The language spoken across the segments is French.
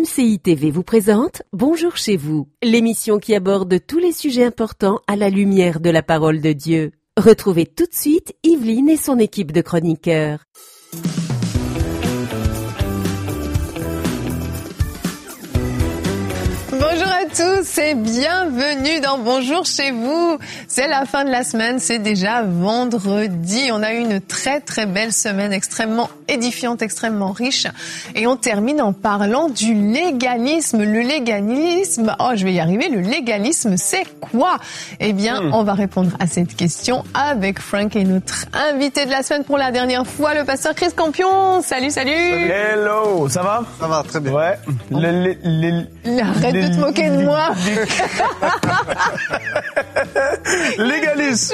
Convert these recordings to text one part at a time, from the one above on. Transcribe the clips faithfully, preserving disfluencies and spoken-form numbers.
C I T V vous présente Bonjour chez vous, l'émission qui aborde tous les sujets importants à la lumière de la parole de Dieu. Retrouvez tout de suite Yveline et son équipe de chroniqueurs. Bonjour à tous et bienvenue dans Bonjour chez vous. C'est la fin de la semaine, c'est déjà vendredi. On a eu une très très belle semaine, extrêmement édifiante, extrêmement riche. Et on termine en parlant du légalisme. Le légalisme, oh je vais y arriver, le légalisme c'est quoi? Eh bien, mmh. on va répondre à cette question avec Frank et notre invité de la semaine pour la dernière fois, le pasteur Chris Campion. Salut, salut. Salut. Hello, ça va? Ça va, très bien. Ouais. Oh. Le, le, le, Arrête de te moquer de moi. Légalisme.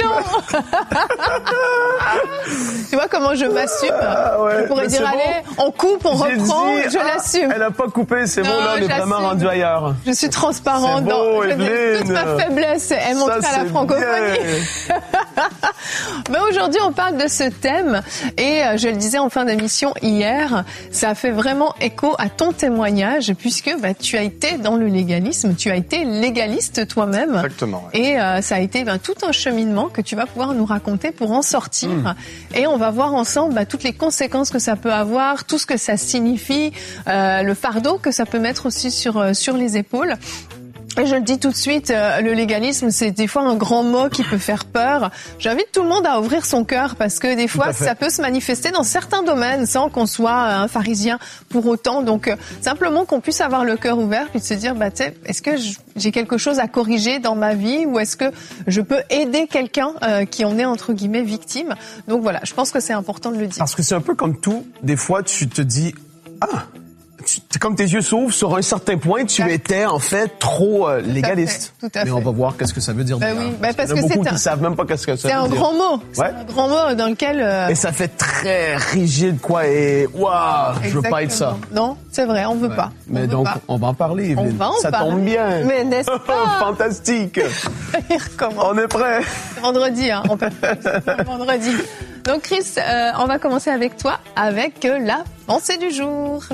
Tu vois comment je m'assume? Ah ouais, je pourrais dire, bon. allez, on coupe, on J'ai reprend, dit, je ah, l'assume. Elle a pas coupé, c'est Non, bon, là, on est j'assume. vraiment rendu ailleurs. Je suis transparente. C'est beau, dans Evelyne. toute ma faiblesse est montrée Ça, à la c'est francophonie. Mais aujourd'hui, on parle de ce thème et euh, je le disais en fin d'émission hier, ça a fait vraiment écho à ton témoignage puisque bah, tu as été dans le légalisme, tu as été légaliste toi-même. Exactement. Ouais. Et euh, ça a été bah, tout un cheminement que tu vas pouvoir nous raconter pour en sortir. Mmh. Et on va voir ensemble bah, toutes les conséquences que ça peut avoir, tout ce que ça signifie, euh, le fardeau que ça peut mettre aussi sur euh, sur les épaules. Et je le dis tout de suite, euh, le légalisme, c'est des fois un grand mot qui peut faire peur. J'invite tout le monde à ouvrir son cœur parce que des fois, ça peut se manifester dans certains domaines sans qu'on soit un pharisien pour autant. Donc, euh, simplement qu'on puisse avoir le cœur ouvert puis de se dire, bah, tu sais, est-ce que j'ai quelque chose à corriger dans ma vie ou est-ce que je peux aider quelqu'un euh, qui en est, entre guillemets, victime? Donc voilà, je pense que c'est important de le dire. Parce que c'est un peu comme tout. Des fois, tu te dis, ah, tu, comme tes yeux s'ouvrent, sur un certain point, tu exact. étais en fait trop euh, légaliste. Tout à fait, tout à Mais fait. on va voir qu'est-ce que ça veut dire. Ben oui, ben parce Il y en a que beaucoup c'est un, qui savent même pas qu'est-ce que ça veut dire. C'est un grand mot. Ouais. C'est un grand mot dans lequel. Euh... Et ça fait très rigide, quoi. Et waouh, je veux pas être ça. Non, c'est vrai, on veut ouais. pas. On Mais veut donc, pas. on va en parler, Evelyne. On va en ça parler. tombe bien. Mais n'est-ce pas? Fantastique. On est prêt. C'est vendredi, hein. On peut faire vendredi. Donc, Chris, euh, on va commencer avec toi, avec euh, la pensée du jour.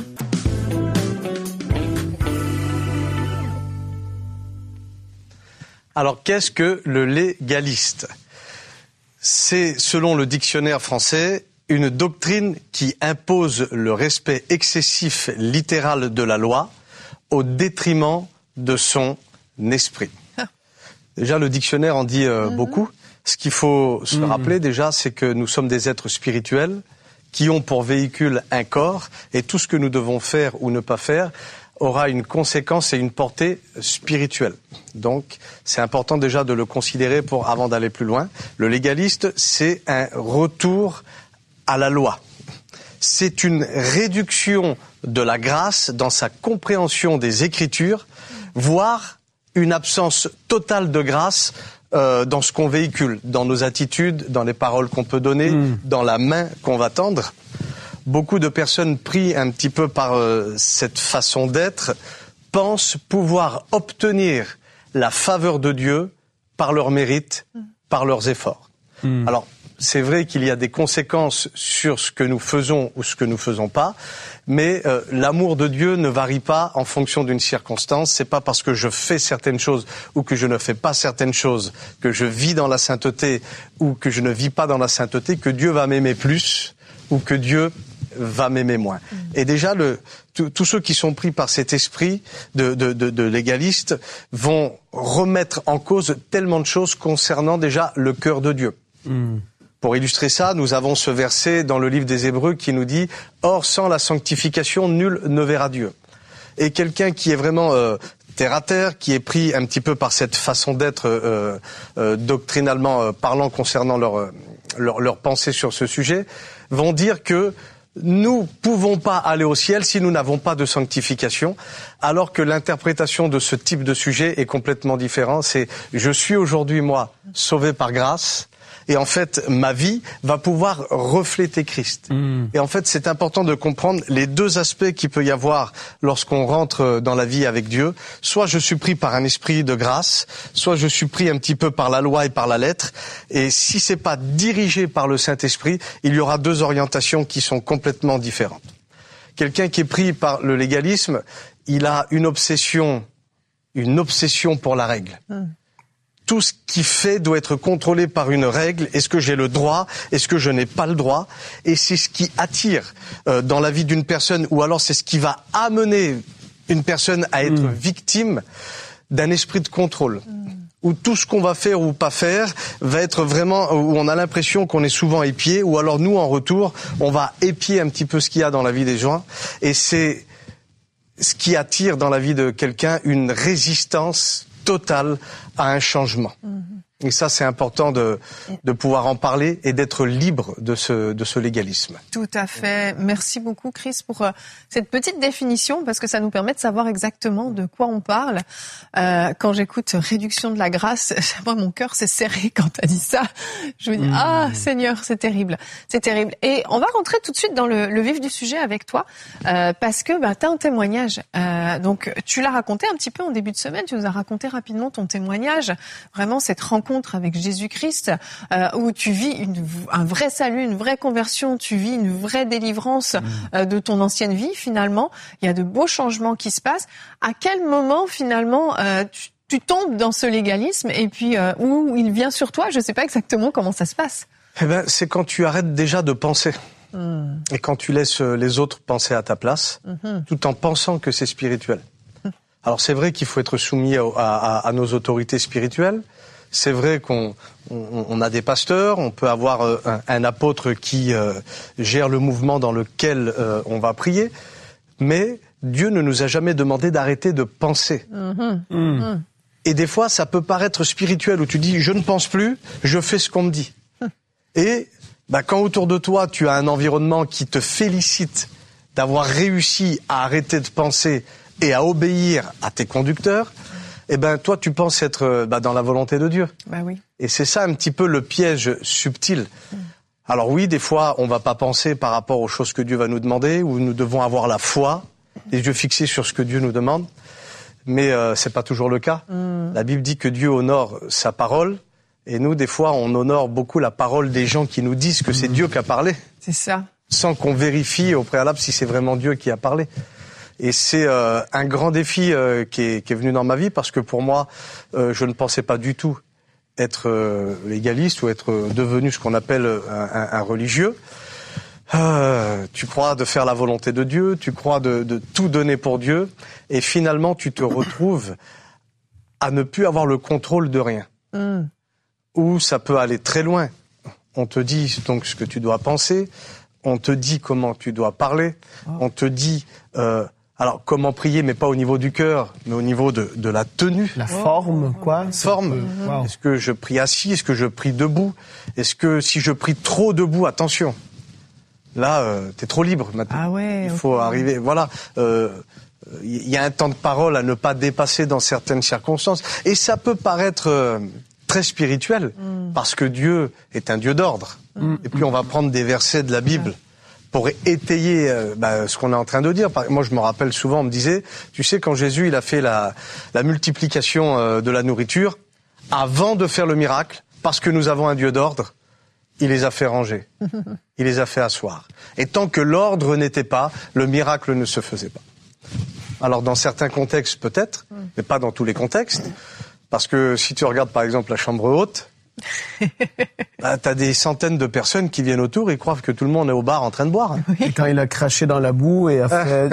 Alors, qu'est-ce que le légaliste? C'est, selon le dictionnaire français, une doctrine qui impose le respect excessif littéral de la loi au détriment de son esprit. Déjà, le dictionnaire en dit euh, mm-hmm. beaucoup. Ce qu'il faut se mm-hmm. rappeler déjà, c'est que nous sommes des êtres spirituels qui ont pour véhicule un corps et tout ce que nous devons faire ou ne pas faire aura une conséquence et une portée spirituelle. Donc, c'est important déjà de le considérer pour avant d'aller plus loin. Le légaliste, c'est un retour à la loi. C'est une réduction de la grâce dans sa compréhension des Écritures, voire une absence totale de grâce euh, dans ce qu'on véhicule, dans nos attitudes, dans les paroles qu'on peut donner, mmh. dans la main qu'on va tendre. Beaucoup de personnes pris un petit peu par euh, cette façon d'être pensent pouvoir obtenir la faveur de Dieu par leur mérite, mmh. par leurs efforts. Mmh. Alors, c'est vrai qu'il y a des conséquences sur ce que nous faisons ou ce que nous faisons pas, mais euh, l'amour de Dieu ne varie pas en fonction d'une circonstance. C'est pas parce que je fais certaines choses ou que je ne fais pas certaines choses, que je vis dans la sainteté ou que je ne vis pas dans la sainteté, que Dieu va m'aimer plus ou que Dieu va m'aimer moins. Mmh. Et déjà, le, tous ceux qui sont pris par cet esprit de, de, de, de légaliste vont remettre en cause tellement de choses concernant déjà le cœur de Dieu. Mmh. Pour illustrer ça, nous avons ce verset dans le livre des Hébreux qui nous dit « Or, sans la sanctification, nul ne verra Dieu ». Et quelqu'un qui est vraiment euh, terre à terre, qui est pris un petit peu par cette façon d'être euh, euh, doctrinalement euh, parlant concernant leur, euh, leur, leur pensée sur ce sujet, vont dire que nous pouvons pas aller au ciel si nous n'avons pas de sanctification, alors que l'interprétation de ce type de sujet est complètement différente. C'est « je suis aujourd'hui, moi, sauvé par grâce ». Et en fait, ma vie va pouvoir refléter Christ. Mmh. Et en fait, c'est important de comprendre les deux aspects qu'il peut y avoir lorsqu'on rentre dans la vie avec Dieu. Soit je suis pris par un esprit de grâce, soit je suis pris un petit peu par la loi et par la lettre. Et si c'est pas dirigé par le Saint-Esprit, il y aura deux orientations qui sont complètement différentes. Quelqu'un qui est pris par le légalisme, il a une obsession, une obsession pour la règle. Mm. Tout ce qu'il fait doit être contrôlé par une règle. Est-ce que j'ai le droit? Est-ce que je n'ai pas le droit? Et c'est ce qui attire euh, dans la vie d'une personne, ou alors c'est ce qui va amener une personne à être mmh. victime d'un esprit de contrôle. Mmh. Où tout ce qu'on va faire ou pas faire va être vraiment, où on a l'impression qu'on est souvent épié, ou alors nous, en retour, on va épier un petit peu ce qu'il y a dans la vie des gens. Et c'est ce qui attire dans la vie de quelqu'un une résistance totale à un changement. Mmh. Et ça, c'est important de, de pouvoir en parler et d'être libre de ce, de ce légalisme. Tout à fait. Merci beaucoup, Chris, pour euh, cette petite définition, parce que ça nous permet de savoir exactement de quoi on parle. Euh, quand j'écoute réduction de la grâce, moi, mon cœur s'est serré quand tu as dit ça. Je me dis, mmh. ah, Seigneur, c'est terrible. C'est terrible. Et on va rentrer tout de suite dans le, le vif du sujet avec toi, euh, parce que bah, tu as un témoignage. Euh, donc, tu l'as raconté un petit peu en début de semaine. Tu nous as raconté rapidement ton témoignage. Vraiment, cette rencontre avec Jésus-Christ, euh, où tu vis une, un vrai salut, une vraie conversion, tu vis une vraie délivrance euh, de ton ancienne vie, finalement. Il y a de beaux changements qui se passent. À quel moment, finalement, euh, tu, tu tombes dans ce légalisme et puis euh, où il vient sur toi? Je ne sais pas exactement comment ça se passe. Eh ben, c'est quand tu arrêtes déjà de penser. Mmh. Et quand tu laisses les autres penser à ta place, mmh. tout en pensant que c'est spirituel. Mmh. Alors, c'est vrai qu'il faut être soumis à, à, à nos autorités spirituelles. C'est vrai qu'on on, on a des pasteurs, on peut avoir euh, un, un apôtre qui euh, gère le mouvement dans lequel euh, on va prier, mais Dieu ne nous a jamais demandé d'arrêter de penser. Mmh. Mmh. Et des fois, ça peut paraître spirituel, où tu dis « je ne pense plus, je fais ce qu'on me dit mmh. ». Et bah, quand autour de toi, tu as un environnement qui te félicite d'avoir réussi à arrêter de penser et à obéir à tes conducteurs, eh ben toi tu penses être bah, dans la volonté de Dieu. Bah oui. Et c'est ça un petit peu le piège subtil. Mm. Alors oui, des fois on va pas penser par rapport aux choses que Dieu va nous demander, où nous devons avoir la foi, les yeux fixés sur ce que Dieu nous demande. Mais euh, c'est pas toujours le cas. Mm. La Bible dit que Dieu honore sa parole, et nous des fois on honore beaucoup la parole des gens qui nous disent que c'est mm. Dieu qui a parlé. C'est ça. Sans qu'on vérifie au préalable si c'est vraiment Dieu qui a parlé. Et c'est euh, un grand défi euh, qui, est, qui est venu dans ma vie, parce que pour moi, euh, je ne pensais pas du tout être euh, légaliste ou être devenu ce qu'on appelle un, un, un religieux. Euh, tu crois de faire la volonté de Dieu, tu crois de, de tout donner pour Dieu, et finalement tu te retrouves à ne plus avoir le contrôle de rien. Mm. Ou ça peut aller très loin. On te dit donc ce que tu dois penser, on te dit comment tu dois parler, oh. on te dit... Euh, Alors, comment prier, mais pas au niveau du cœur, mais au niveau de, de la tenue. La forme, quoi. Forme. Wow. Est-ce que je prie assis? Est-ce que je prie debout? Est-ce que si je prie trop debout, attention. Là, euh, t'es trop libre maintenant. Ah ouais. Il faut okay. arriver, voilà. Euh, il y a un temps de parole à ne pas dépasser dans certaines circonstances. Et ça peut paraître euh, très spirituel, mm. parce que Dieu est un Dieu d'ordre. Mm. Et puis on va prendre des versets de la Bible. Ouais. Pour étayer euh, bah, ce qu'on est en train de dire. Moi, je me rappelle souvent, on me disait, tu sais, quand Jésus il a fait la, la multiplication euh, de la nourriture, avant de faire le miracle, parce que nous avons un Dieu d'ordre, il les a fait ranger, il les a fait asseoir. Et tant que l'ordre n'était pas, le miracle ne se faisait pas. Alors, dans certains contextes, peut-être, mais pas dans tous les contextes, parce que si tu regardes, par exemple, la chambre haute, bah, t'as des centaines de personnes qui viennent autour et croient que tout le monde est au bar en train de boire. Oui. Et quand il a craché dans la boue et a fait...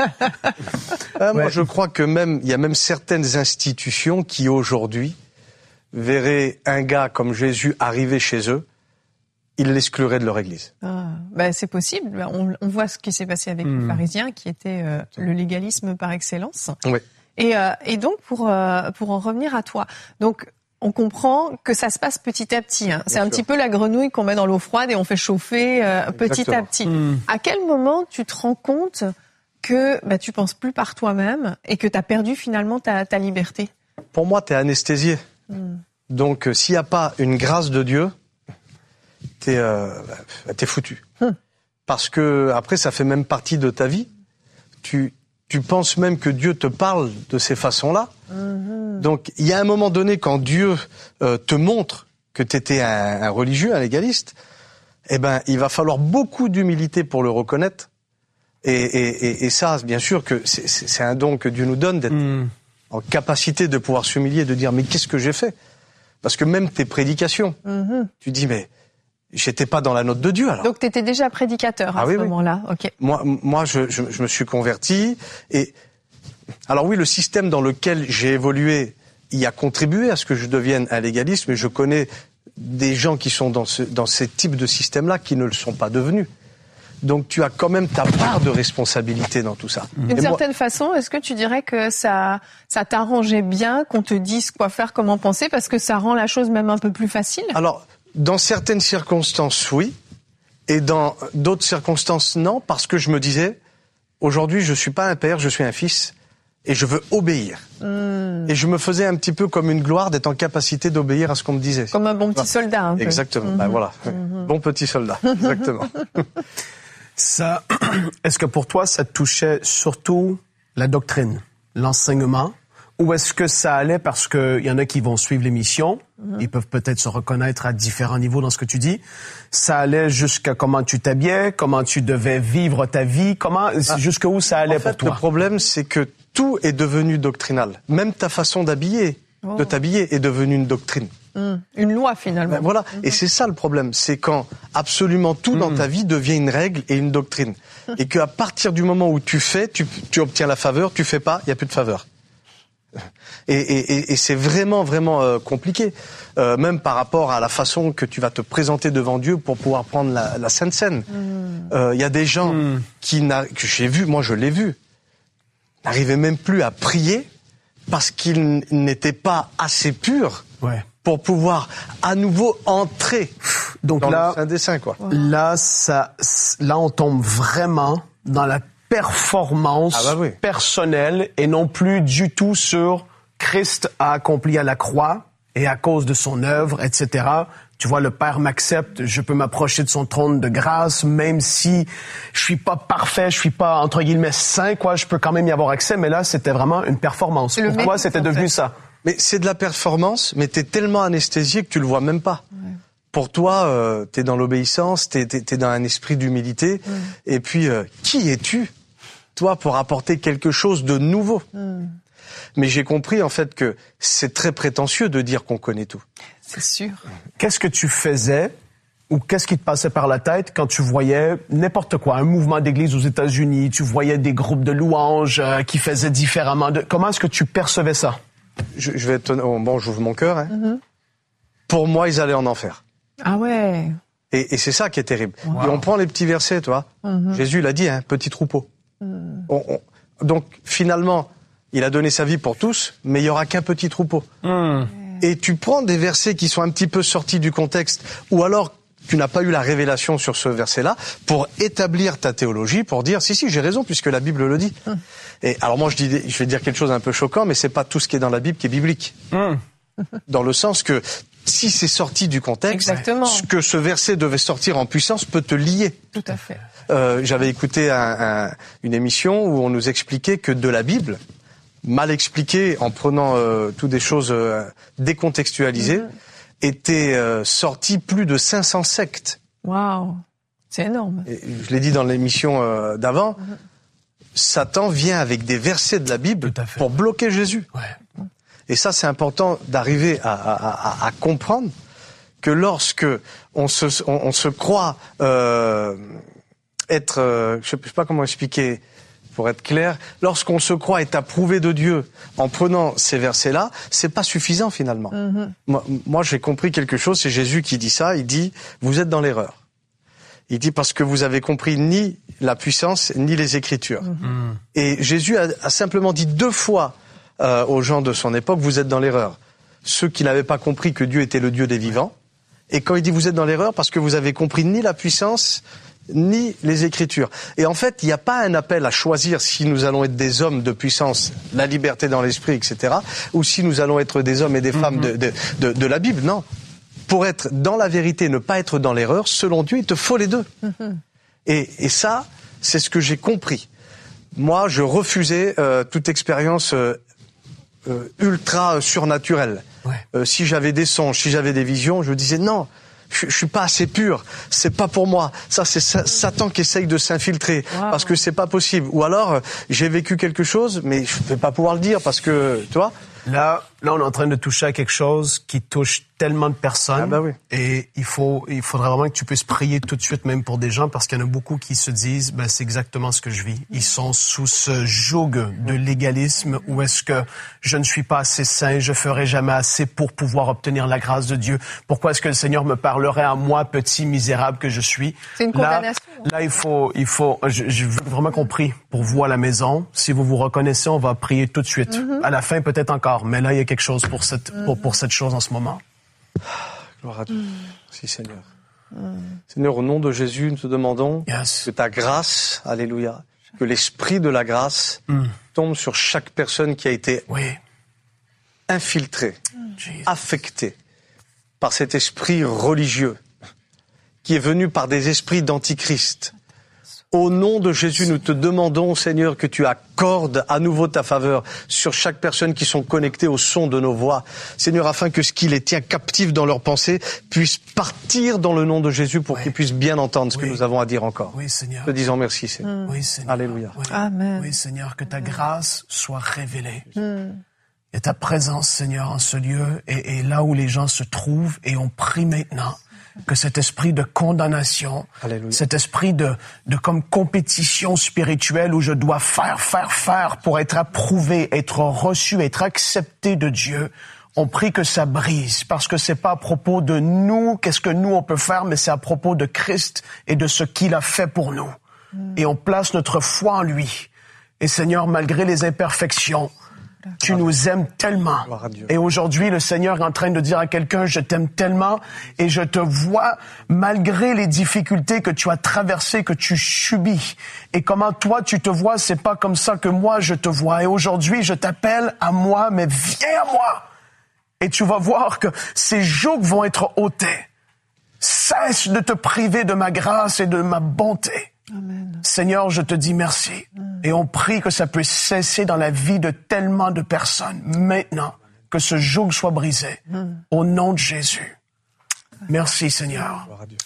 ah, moi, ouais. je crois que même, il y a même certaines institutions qui, aujourd'hui, verraient un gars comme Jésus arriver chez eux, ils l'excluraient de leur église. Ah, bah, c'est possible. On, on voit ce qui s'est passé avec mmh. les pharisiens, qui était euh, le légalisme par excellence. Oui. Et, euh, et donc, pour, euh, pour en revenir à toi, donc, on comprend que ça se passe petit à petit. Hein. C'est sûr. Un petit peu la grenouille qu'on met dans l'eau froide et on fait chauffer euh, petit à petit. Mmh. À quel moment tu te rends compte que bah, tu penses plus par toi-même et que tu as perdu finalement ta, ta liberté? Pour moi, tu es anesthésié. Mmh. Donc, euh, s'il n'y a pas une grâce de Dieu, tu es euh, t'es foutu. Mmh. Parce que après, ça fait même partie de ta vie. Tu, tu penses même que Dieu te parle de ces façons-là. Mmh. Donc, il y a un moment donné, quand Dieu euh, te montre que tu étais un, un religieux, un légaliste, eh ben, il va falloir beaucoup d'humilité pour le reconnaître, Et, et, et, et ça, bien sûr que c'est, c'est un don que Dieu nous donne d'être mmh. en capacité de pouvoir s'humilier, de dire mais qu'est-ce que j'ai fait? Parce que même tes prédications, mmh. tu dis mais j'étais pas dans la note de Dieu alors. Donc tu étais déjà prédicateur à ah, ce oui, moment-là. Oui. Ok. Moi, moi, je, je, je me suis converti et alors oui, le système dans lequel j'ai évolué y a contribué à ce que je devienne un légaliste, mais je connais des gens qui sont dans ce dans ces types de systèmes-là qui ne le sont pas devenus. Donc tu as quand même ta part de responsabilité dans tout ça. D'une Et certaine moi... façon, est-ce que tu dirais que ça ça t'arrangeait bien qu'on te dise quoi faire, comment penser, parce que ça rend la chose même un peu plus facile? Alors, dans certaines circonstances, oui. Et dans d'autres circonstances, non, parce que je me disais, aujourd'hui, je suis pas un père, je suis un fils, et je veux obéir. Mmh. Et je me faisais un petit peu comme une gloire d'être en capacité d'obéir à ce qu'on me disait. Comme un bon petit soldat, un peu. Exactement, mmh. ben voilà, mmh. bon petit soldat, exactement. Ça, est-ce que pour toi, ça touchait surtout la doctrine, l'enseignement, ou est-ce que ça allait parce que il y en a qui vont suivre l'émission, mm-hmm. ils peuvent peut-être se reconnaître à différents niveaux dans ce que tu dis. Ça allait jusqu'à comment tu t'habillais, comment tu devais vivre ta vie, comment, ah, jusqu'où ça allait en fait, pour toi? Le problème, c'est que tout est devenu doctrinal. Même ta façon d'habiller, oh. de t'habiller est devenue une doctrine. Mmh. Une loi finalement. Ben voilà, mmh. et c'est ça le problème, c'est quand absolument tout mmh. dans ta vie devient une règle et une doctrine, et qu'à partir du moment où tu fais, tu, tu obtiens la faveur, tu fais pas, il y a plus de faveur. Et, et, et c'est vraiment vraiment euh, compliqué, euh, même par rapport à la façon que tu vas te présenter devant Dieu pour pouvoir prendre la, la Sainte Seine. Il mmh. euh, y a des gens mmh. qui n'a, que j'ai vu, moi je l'ai vu, n'arrivaient même plus à prier parce qu'ils n'étaient pas assez purs. Ouais. Pour pouvoir à nouveau entrer donc dans là, le Saint des Saints, quoi. Là, ça, là, on tombe vraiment dans la performance ah bah oui. personnelle et non plus du tout sur Christ a accompli à la croix et à cause de son œuvre, et cetera. Tu vois, le Père m'accepte, je peux m'approcher de son trône de grâce, même si je suis pas parfait, je suis pas, entre guillemets, saint, quoi, je peux quand même y avoir accès, mais là, c'était vraiment une performance. Pourquoi c'était devenu fait. ça? Mais c'est de la performance, mais t'es tellement anesthésié que tu le vois même pas. Ouais. Pour toi, euh, t'es dans l'obéissance, t'es, t'es, t'es dans un esprit d'humilité. Ouais. Et puis, euh, qui es-tu, toi, pour apporter quelque chose de nouveau? Ouais. Mais j'ai compris, en fait, que c'est très prétentieux de dire qu'on connaît tout. C'est sûr. Qu'est-ce que tu faisais ou qu'est-ce qui te passait par la tête quand tu voyais n'importe quoi, un mouvement d'église aux États-Unis, tu voyais des groupes de louanges euh, qui faisaient différemment de... Comment est-ce que tu percevais ça? Je, je vais être bon, j'ouvre mon cœur. Hein. Mm-hmm. Pour moi, ils allaient en enfer. Ah ouais. Et, et c'est ça qui est terrible. Wow. Et on prend les petits versets, toi. Mm-hmm. Jésus l'a dit, hein, petit troupeau. Mm. On, on, donc finalement, il a donné sa vie pour tous, mais il y aura qu'un petit troupeau. Mm. Et tu prends des versets qui sont un petit peu sortis du contexte, ou alors tu n'as pas eu la révélation sur ce verset-là, pour établir ta théologie, pour dire si si j'ai raison puisque la Bible le dit. Mm. Et alors moi je dis, je vais dire quelque chose d'un peu choquant, mais c'est pas tout ce qui est dans la Bible qui est biblique. Mm. Dans le sens que si c'est sorti du contexte, exactement. Ce que ce verset devait sortir en puissance peut te lier. Tout à fait. Euh, j'avais écouté un, un, une émission où on nous expliquait que de la Bible, mal expliquée en prenant euh, toutes des choses euh, décontextualisées, mm. étaient euh, sortis plus de cinq cents sectes. Waouh, c'est énorme. Et je l'ai dit dans l'émission euh, d'avant. Mm. Satan vient avec des versets de la Bible pour bloquer Jésus. Ouais. Et ça, c'est important d'arriver à, à, à, à comprendre que lorsque on se, on, on se croit euh, être, euh, je sais pas comment expliquer pour être clair, lorsqu'on se croit être approuvé de Dieu en prenant ces versets-là, c'est pas suffisant finalement. Mm-hmm. Moi, moi, j'ai compris quelque chose. C'est Jésus qui dit ça. Il dit, vous êtes dans l'erreur. Il dit parce que vous avez compris ni la puissance ni les Écritures. Mmh. Et Jésus a, a simplement dit deux fois euh, aux gens de son époque, vous êtes dans l'erreur. Ceux qui n'avaient pas compris que Dieu était le Dieu des vivants. Et quand il dit vous êtes dans l'erreur, parce que vous avez compris ni la puissance ni les Écritures. Et en fait, il n'y a pas un appel à choisir si nous allons être des hommes de puissance, la liberté dans l'esprit, et cetera, ou si nous allons être des hommes et des femmes mmh. de, de, de, de la Bible. Non. Pour être dans la vérité, ne pas être dans l'erreur, selon Dieu, il te faut les deux. Mm-hmm. Et, et ça, c'est ce que j'ai compris. Moi, je refusais euh, toute expérience euh, euh, ultra surnaturelle. Ouais. Euh, si j'avais des songes, si j'avais des visions, je disais non, je, je suis pas assez pur, c'est pas pour moi. Ça, c'est sa- Satan qui essaye de s'infiltrer wow. parce que c'est pas possible. Ou alors, j'ai vécu quelque chose, mais je vais pas pouvoir le dire parce que, tu vois. Là, là, on est en train de toucher à quelque chose qui touche tellement de personnes. Ah bah oui. Et il faut, il faudrait vraiment que tu puisses prier tout de suite, même pour des gens, parce qu'il y en a beaucoup qui se disent, ben, c'est exactement ce que je vis. Ils sont sous ce joug de légalisme où est-ce que je ne suis pas assez saint, je ferai jamais assez pour pouvoir obtenir la grâce de Dieu. Pourquoi est-ce que le Seigneur me parlerait à moi, petit misérable que je suis? C'est une condamnation. Là, là il faut, il faut, je, je veux vraiment qu'on prie pour vous à la maison. Si vous vous reconnaissez, on va prier tout de suite. Mm-hmm. À la fin, peut-être encore, mais là, il y a quelque chose pour cette, mm-hmm. pour, pour cette chose en ce moment. Gloire à Dieu. Merci Seigneur. Mm. Seigneur, au nom de Jésus, nous te demandons yes. que ta grâce, alléluia, que l'esprit de la grâce mm. tombe sur chaque personne qui a été oui. infiltrée, mm. affectée par cet esprit religieux qui est venu par des esprits d'antichrist. Au nom de Jésus, nous te demandons, Seigneur, que tu accordes à nouveau ta faveur sur chaque personne qui sont connectées au son de nos voix. Seigneur, afin que ce qui les tient captifs dans leurs pensées puisse partir dans le nom de Jésus pour oui. qu'ils puissent bien entendre ce oui. que nous avons à dire encore. Oui, Seigneur. Te disons merci, Seigneur. Mm. Oui, Seigneur. Alléluia. Oui. Amen. Oui, Seigneur, que ta grâce soit révélée. Mm. Et ta présence, Seigneur, en ce lieu et, et là où les gens se trouvent, et on prie maintenant que cet esprit de condamnation, Alléluia. Cet esprit de, de comme compétition spirituelle où je dois faire, faire, faire pour être approuvé, être reçu, être accepté de Dieu, on prie que ça brise, parce que c'est pas à propos de nous, qu'est-ce que nous on peut faire, mais c'est à propos de Christ et de ce qu'il a fait pour nous. Mm. Et on place notre foi en lui. Et Seigneur, malgré les imperfections, tu nous aimes tellement. Et aujourd'hui, le Seigneur est en train de dire à quelqu'un, je t'aime tellement et je te vois malgré les difficultés que tu as traversées, que tu subis. Et comment toi, tu te vois, c'est pas comme ça que moi, je te vois. Et aujourd'hui, je t'appelle à moi, mais viens à moi. Et tu vas voir que ces jougs vont être ôtés. Cesse de te priver de ma grâce et de ma bonté. Amen. Seigneur, je te dis merci. Mm. Et on prie que ça puisse cesser dans la vie de tellement de personnes. Maintenant, que ce joug soit brisé. Mm. Au nom de Jésus. Merci, Seigneur.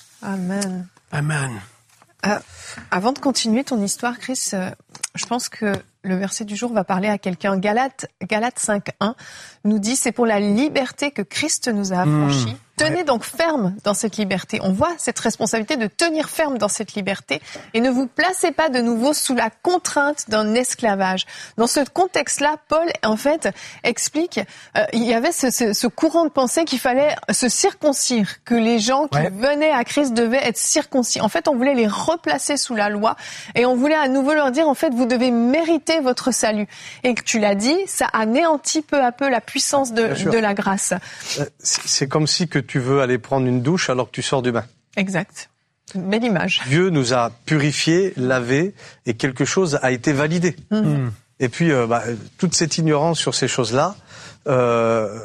Amen. Amen. Euh, avant de continuer ton histoire, Chris, euh, je pense que le verset du jour va parler à quelqu'un. Galates, Galates cinq un nous dit, c'est pour la liberté que Christ nous a affranchis. Mmh. Tenez ouais. donc ferme dans cette liberté. On voit cette responsabilité de tenir ferme dans cette liberté et ne vous placez pas de nouveau sous la contrainte d'un esclavage. Dans ce contexte-là, Paul, en fait, explique, euh, il y avait ce, ce, ce courant de pensée qu'il fallait se circoncire, que les gens qui ouais. venaient à Christ devaient être circoncis. En fait, on voulait les replacer sous la loi et on voulait à nouveau leur dire, en fait, vous devez mériter votre salut. Et que tu l'as dit, ça anéantit peu à peu la puissance de, de la grâce. C'est comme si que tu veux aller prendre une douche alors que tu sors du bain. Exact. Belle image. Dieu nous a purifiés, lavés, et quelque chose a été validé. Mmh. Et puis, euh, bah, toute cette ignorance sur ces choses-là, euh,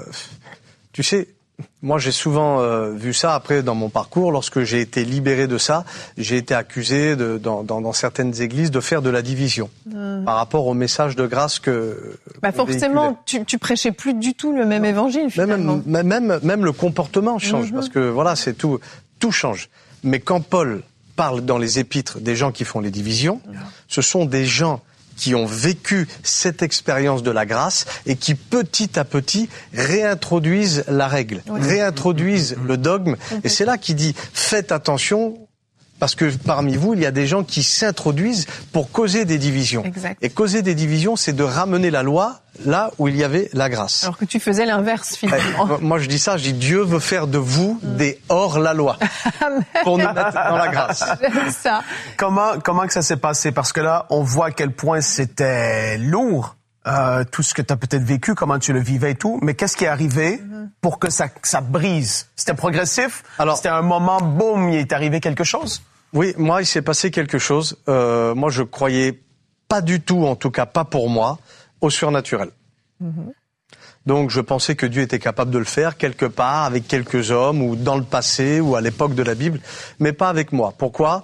tu sais, moi j'ai souvent euh, vu ça après dans mon parcours. Lorsque j'ai été libéré de ça, j'ai été accusé de, dans, dans, dans certaines églises de faire de la division mmh. par rapport au message de grâce que. Bah forcément, tu, tu prêchais plus du tout le même évangile finalement. Même, même, même le comportement change mmh. parce que voilà, c'est tout, tout change. Mais quand Paul parle dans les épîtres des gens qui font les divisions, mmh. ce sont des gens qui ont vécu cette expérience de la grâce et qui petit à petit réintroduisent la règle, oui. réintroduisent mmh. le dogme. Mmh. Et c'est là qu'il dit faites attention parce que parmi vous il y a des gens qui s'introduisent pour causer des divisions. Exact. Et causer des divisions, c'est de ramener la loi là où il y avait la grâce. Alors que tu faisais l'inverse finalement. Moi je dis ça, je dis Dieu veut faire de vous mmh. des hors la loi pour nous mettre dans la grâce. J'aime ça. Comment comment que ça s'est passé? Parce que là on voit à quel point c'était lourd. Euh, tout ce que tu as peut-être vécu, comment tu le vivais et tout, mais qu'est-ce qui est arrivé mm-hmm. pour que ça, ça brise? C'était progressif? Alors, c'était un moment, boum, il est arrivé quelque chose? Oui, moi, il s'est passé quelque chose. Euh, moi, je croyais pas du tout, en tout cas pas pour moi, au surnaturel. Mm-hmm. Donc, je pensais que Dieu était capable de le faire quelque part, avec quelques hommes, ou dans le passé, ou à l'époque de la Bible, mais pas avec moi. Pourquoi?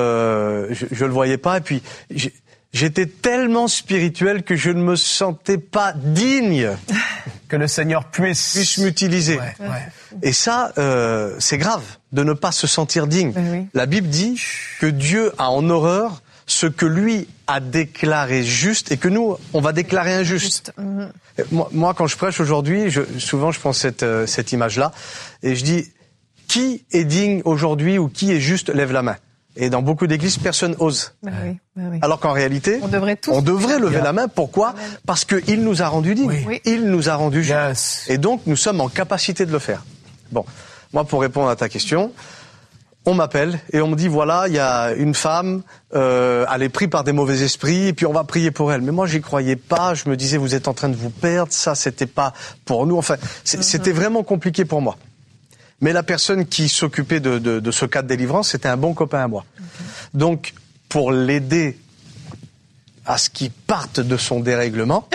euh, je, je le voyais pas, et puis... J'étais tellement spirituel que je ne me sentais pas digne Que le Seigneur puisse... puisse m'utiliser. Ouais, ouais. Et ça, euh, c'est grave de ne pas se sentir digne. Ben oui. La Bible dit que Dieu a en horreur ce que lui a déclaré juste et que nous, on va déclarer injuste. Mm-hmm. Moi, moi, quand je prêche aujourd'hui, je, souvent je pense cette, euh, cette image-là et je dis, qui est digne aujourd'hui ou qui est juste, lève la main. Et dans beaucoup d'églises, personne ose. Ben oui, ben oui. Alors qu'en réalité, on devrait, tous on devrait lever yeah. la main. Pourquoi ? Parce qu'il nous a rendus dignes. Oui. Il nous a rendus justes. Yes. Et donc, nous sommes en capacité de le faire. Bon, moi, pour répondre à ta question, on m'appelle et on me dit, voilà, il y a une femme, euh, elle est prise par des mauvais esprits, et puis on va prier pour elle. Mais moi, j'y croyais pas. Je me disais, vous êtes en train de vous perdre. Ça, c'était pas pour nous. Enfin, c'est, mm-hmm. c'était vraiment compliqué pour moi. Mais la personne qui s'occupait de, de, de ce cas de délivrance, c'était un bon copain à moi. Okay. Donc, pour l'aider à ce qu'il parte de son dérèglement,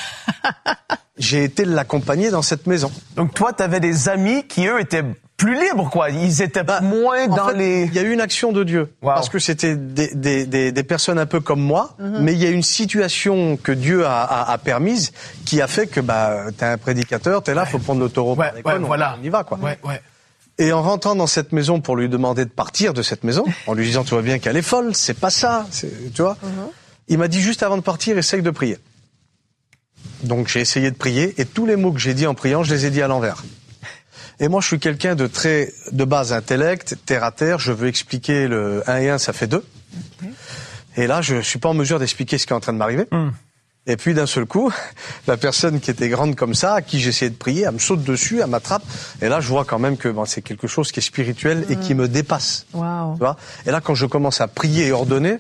j'ai été l'accompagner dans cette maison. Donc toi, tu avais des amis qui, eux, étaient plus libres, quoi. Ils étaient bah, moins dans fait, les... Il y a eu une action de Dieu. Wow. Parce que c'était des, des, des, des personnes un peu comme moi, mm-hmm. mais il y a une situation que Dieu a, a, a permise qui a fait que bah, t'es un prédicateur, t'es là, ouais. faut prendre le taureau ouais, par les cônes, ouais, voilà. on y va, quoi. Ouais, ouais. Et en rentrant dans cette maison pour lui demander de partir de cette maison, en lui disant, tu vois bien qu'elle est folle, c'est pas ça, c'est, tu vois, mm-hmm. il m'a dit juste avant de partir, essaye de prier. Donc j'ai essayé de prier, et tous les mots que j'ai dit en priant, je les ai dit à l'envers. Et moi, je suis quelqu'un de très, de base intellect, terre à terre, je veux expliquer le un et un, ça fait deux. Okay. Et là, je suis pas en mesure d'expliquer ce qui est en train de m'arriver. Mm. Et puis d'un seul coup, la personne qui était grande comme ça, à qui j'essayais de prier, elle me saute dessus, elle m'attrape. Et là, je vois quand même que bon, c'est quelque chose qui est spirituel mmh. et qui me dépasse. Wow. Tu vois ? Et là, quand je commence à prier et ordonner,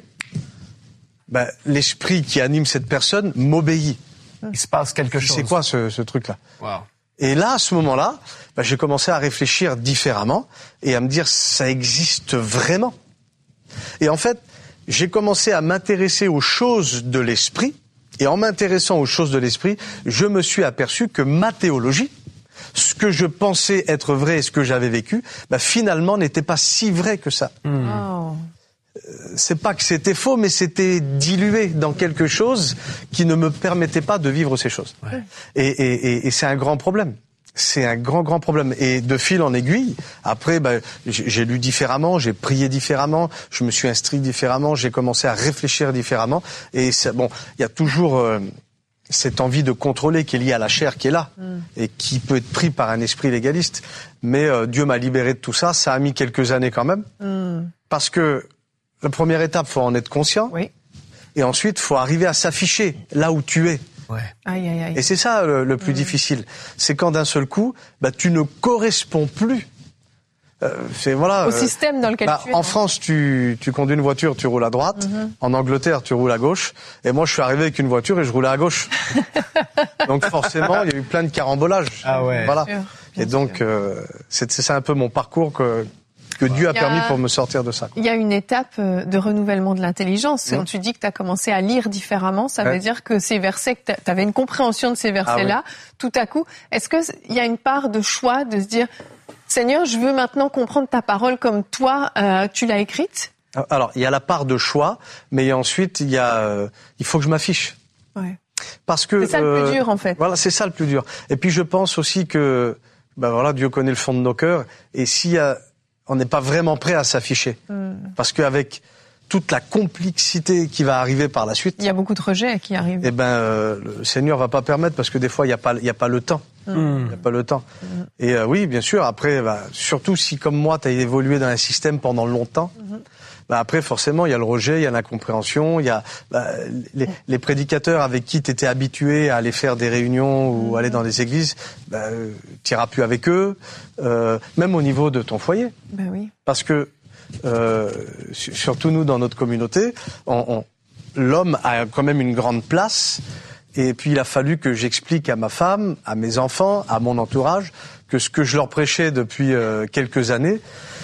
ben, l'esprit qui anime cette personne m'obéit. Il se passe quelque chose. C'est quoi ce, ce truc-là ? Wow. Et là, à ce moment-là, ben, j'ai commencé à réfléchir différemment et à me dire, ça existe vraiment. Et en fait, j'ai commencé à m'intéresser aux choses de l'esprit. Et en m'intéressant aux choses de l'esprit, je me suis aperçu que ma théologie, ce que je pensais être vrai et ce que j'avais vécu, bah finalement n'était pas si vrai que ça. Mmh. Oh. C'est pas que c'était faux, mais c'était dilué dans quelque chose qui ne me permettait pas de vivre ces choses. Ouais. Et, et, et, et c'est un grand problème. C'est un grand, grand problème. Et de fil en aiguille, après, bah, j'ai lu différemment, j'ai prié différemment, je me suis instruit différemment, j'ai commencé à réfléchir différemment. Et ça, bon, il y a toujours euh, cette envie de contrôler qui est liée à la chair qui est là mm. et qui peut être pris par un esprit légaliste. Mais euh, Dieu m'a libéré de tout ça. Ça a mis quelques années quand même. Mm. Parce que la première étape, faut en être conscient. Oui. Et ensuite, faut arriver à s'afficher là où tu es. Ouais. Aïe, aïe, aïe. Et c'est ça le, le plus mmh. difficile, c'est quand d'un seul coup, bah tu ne corresponds plus. Euh, c'est voilà. Au euh, système dans lequel bah, tu es. En France, tu tu conduis une voiture, tu roules à droite. Mmh. En Angleterre, tu roules à gauche. Et moi, je suis arrivé avec une voiture et je roulais à gauche. Donc forcément, il y a eu plein de carambolages. Ah ouais. Voilà. Bien sûr, bien et donc, euh, c'est c'est un peu mon parcours que. que Dieu a, a permis pour me sortir de ça. Il y a une étape de renouvellement de l'intelligence. Mmh. Quand tu dis que tu as commencé à lire différemment, ça ouais. veut dire que ces versets, que tu avais une compréhension de ces versets-là, ah oui. tout à coup, est-ce qu'il y a une part de choix de se dire, Seigneur, je veux maintenant comprendre ta parole comme toi, euh, tu l'as écrite ? Alors, il y a la part de choix, mais ensuite, il y a, euh, il faut que je m'affiche. Ouais. Parce que c'est ça le plus dur, en fait. Voilà, c'est ça le plus dur. Et puis, je pense aussi que, ben voilà, Dieu connaît le fond de nos cœurs, et s'il y a on n'est pas vraiment prêt à s'afficher. Mmh. Parce qu'avec toute la complexité qui va arriver par la suite... Il y a beaucoup de rejets qui arrivent. Eh ben, euh, le Seigneur va pas permettre parce que des fois, il n'y a pas, il y a pas le temps. Mmh. Il n'y a pas le temps. Mmh. Et euh, oui, bien sûr, après, bah, surtout si, comme moi, tu as évolué dans un système pendant longtemps, mmh. bah, après, forcément, il y a le rejet, il y a l'incompréhension, il y a bah, les, les prédicateurs avec qui tu étais habitué à aller faire des réunions ou mmh. aller dans des églises, bah, tu n'iras plus avec eux, euh, même au niveau de ton foyer. Ben oui. Parce que, euh, surtout nous, dans notre communauté, on, on, l'homme a quand même une grande place. Et puis, il a fallu que j'explique à ma femme, à mes enfants, à mon entourage, que ce que je leur prêchais depuis euh, quelques années,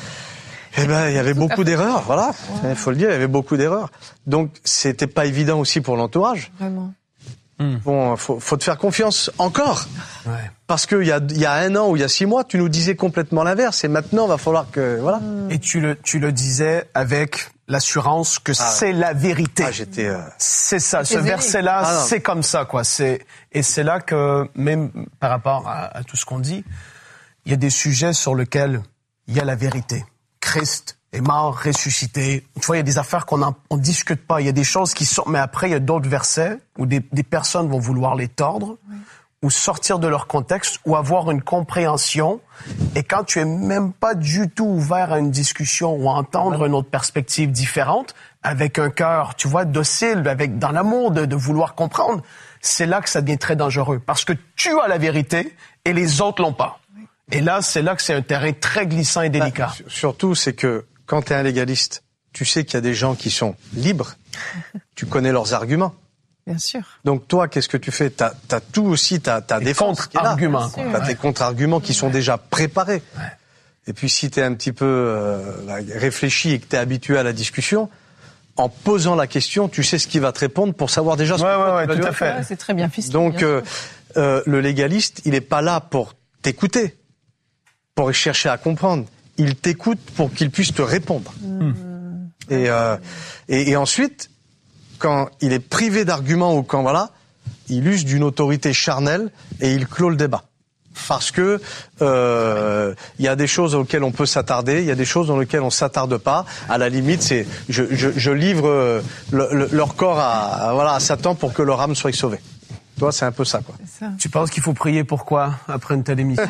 eh ben, il y avait Tout beaucoup d'erreurs, voilà. Il ouais. faut le dire, il y avait beaucoup d'erreurs. Donc, c'était pas évident aussi pour l'entourage. Vraiment. Mmh. Bon, faut, faut te faire confiance encore. Ouais. Parce que il y a, il y a un an ou il y a six mois, tu nous disais complètement l'inverse. Et maintenant, il va falloir que, voilà. Mmh. Et tu le, tu le disais avec l'assurance que ah, c'est la vérité. Ah, j'étais. Euh... C'est ça. Ce verset-là, ah, c'est comme ça, quoi. C'est et c'est là que même par rapport à, à tout ce qu'on dit, il y a des sujets sur lesquels il y a la vérité. Christ est mort, ressuscité. Tu vois, il y a des affaires qu'on on discute pas. Il y a des choses qui sont, mais après il y a d'autres versets où des, des personnes vont vouloir les tordre. Oui. Ou sortir de leur contexte, ou avoir une compréhension. Et quand tu es même pas du tout ouvert à une discussion ou à entendre une autre perspective différente, avec un cœur, tu vois, docile, avec dans l'amour de, de vouloir comprendre, c'est là que ça devient très dangereux. Parce que tu as la vérité et les autres l'ont pas. Et là, c'est là que c'est un terrain très glissant et délicat. Bah, surtout, c'est que quand tu es un légaliste, tu sais qu'il y a des gens qui sont libres, tu connais leurs arguments. Bien sûr. Donc toi, qu'est-ce que tu fais ? T'as, t'as tout aussi, t'as ta défense qui est là. Contre-arguments. T'as ouais. tes contre-arguments qui sont déjà préparés. Ouais. Et puis si t'es un petit peu euh, réfléchi et que t'es habitué à la discussion, en posant la question, tu sais ce qu'il va te répondre pour savoir déjà ce ouais, que ouais, ouais, tu vas tout à fait. Ouais, c'est très bien ficelé. Donc euh, euh, le légaliste, il est pas là pour t'écouter, pour chercher à comprendre. Il t'écoute pour qu'il puisse te répondre. Mmh. Et, euh, et, et ensuite. Quand il est privé d'arguments ou quand voilà, il use d'une autorité charnelle et il clôt le débat. Parce que euh, il y a des choses auxquelles on peut s'attarder, il y a des choses dans lesquelles on s'attarde pas. À la limite, c'est je, je, je livre le, le, leur corps à, à voilà à Satan pour que leur âme soit sauvée. Toi, c'est un peu ça, quoi. Ça. Tu penses qu'il faut prier pourquoi après une telle émission?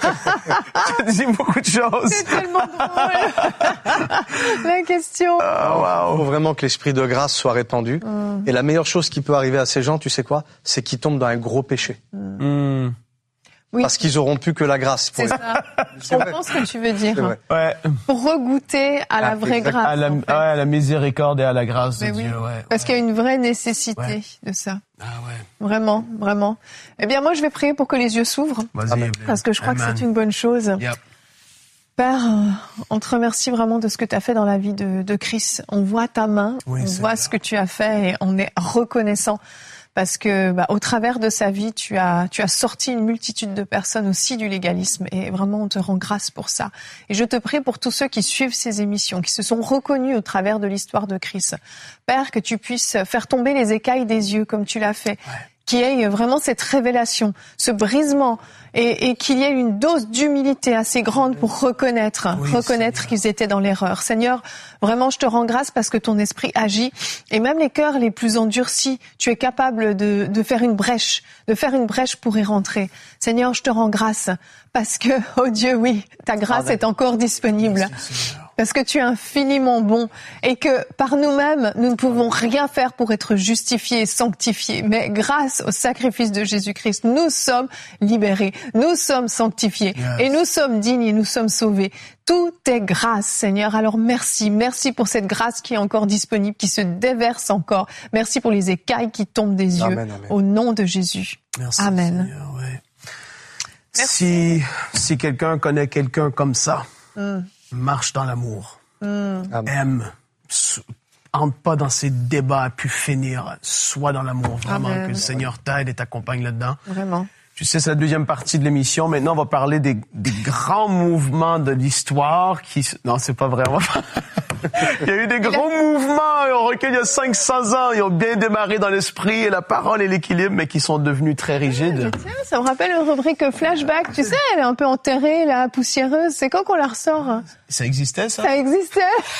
Tu dis beaucoup de choses. C'est tellement drôle. La question. Oh, wow. Il faut vraiment que l'esprit de grâce soit répandu. Mm. Et la meilleure chose qui peut arriver à ces gens, tu sais quoi? C'est qu'ils tombent dans un gros péché. Mm. Mm. Oui. Parce qu'ils auront plus que la grâce. Pour c'est ça. Je comprends ce que tu veux dire. Ouais. Pour regoûter à ah, la vraie exact. grâce. À la, en fait. ouais, à la miséricorde et à la grâce Mais de oui. Dieu. Ouais. Parce ouais. qu'il y a une vraie nécessité ouais. de ça. Ah ouais. Vraiment, vraiment. Eh bien, moi, je vais prier pour que les yeux s'ouvrent. Vas-y. Parce que je crois Amen. que c'est une bonne chose. Yep. Père, on te remercie vraiment de ce que tu as fait dans la vie de, de Chris. On voit ta main, oui, on voit ce que tu as fait et on est reconnaissant. Parce que, bah, au travers de sa vie, tu as, tu as sorti une multitude de personnes aussi du légalisme. Et vraiment, on te rend grâce pour ça. Et je te prie pour tous ceux qui suivent ces émissions, qui se sont reconnus au travers de l'histoire de Chris. Père, que tu puisses faire tomber les écailles des yeux comme tu l'as fait. Ouais. Qu'il y ait vraiment cette révélation, ce brisement, et, et qu'il y ait une dose d'humilité assez grande pour reconnaître, oui, reconnaître qu'ils étaient dans l'erreur. Seigneur, vraiment, je te rends grâce parce que ton esprit agit, et même les cœurs les plus endurcis, tu es capable de, de faire une brèche, de faire une brèche pour y rentrer. Seigneur, je te rends grâce parce que, oh Dieu, oui, ta grâce Amen. est encore disponible. Merci, parce que tu es infiniment bon et que par nous-mêmes, nous ne pouvons rien faire pour être justifiés et sanctifiés. Mais grâce au sacrifice de Jésus-Christ, nous sommes libérés, nous sommes sanctifiés yes. et nous sommes dignes et nous sommes sauvés. Tout est grâce, Seigneur. Alors merci, merci pour cette grâce qui est encore disponible, qui se déverse encore. Merci pour les écailles qui tombent des yeux. Amen, amen. Au nom de Jésus. Merci, Amen. Seigneur, ouais. Si, si quelqu'un connaît quelqu'un comme ça, mm. marche dans l'amour, mm. aime, entre pas dans ces débats à pu finir, sois dans l'amour, vraiment, Amen. que le Seigneur t'aide et t'accompagne là-dedans. Vraiment. Tu sais, c'est la deuxième partie de l'émission. Maintenant, on va parler des, des grands mouvements de l'histoire qui... Non, c'est pas vrai. Il y a eu des gros mouvements, on recule il y a cinq cents ans, ils ont bien démarré dans l'esprit et la parole et l'équilibre, mais qui sont devenus très rigides. Ah, tiens, ça me rappelle une rubrique flashback, tu sais, elle est un peu enterrée, là, poussiéreuse. C'est quand qu'on la ressort? Ça existait, ça? Ça existait.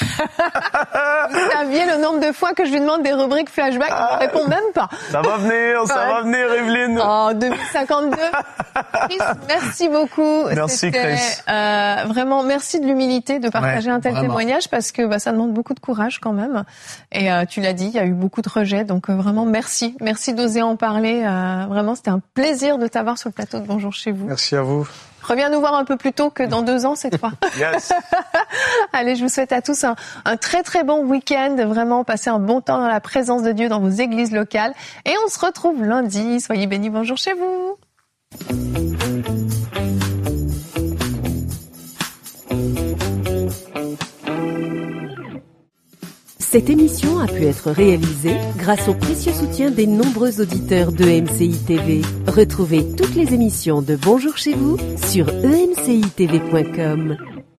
Vous saviez le nombre de fois que je lui demande des rubriques flashback, ah, il ne répond même pas. Ça va venir, ça va venir, Evelyne. En deux mille cinquante-deux. Chris, merci beaucoup. Merci, C'était, Chris. Euh, vraiment, merci de l'humilité de partager ouais, un tel vraiment. témoignage parce que bah, ça demande beaucoup de courage quand même. Et euh, tu l'as dit, il y a eu beaucoup de rejets. Donc euh, vraiment, merci. Merci d'oser en parler. Euh, vraiment, c'était un plaisir de t'avoir sur le plateau de Bonjour chez vous. Merci à vous. Reviens nous voir un peu plus tôt que dans deux ans cette fois. Yes. Allez, je vous souhaite à tous un, un très très bon week-end. Vraiment, passez un bon temps dans la présence de Dieu dans vos églises locales. Et on se retrouve lundi. Soyez bénis. Bonjour chez vous. Cette émission a pu être réalisée grâce au précieux soutien des nombreux auditeurs de M C I T V. Retrouvez toutes les émissions de Bonjour chez vous sur e m c i t v point com.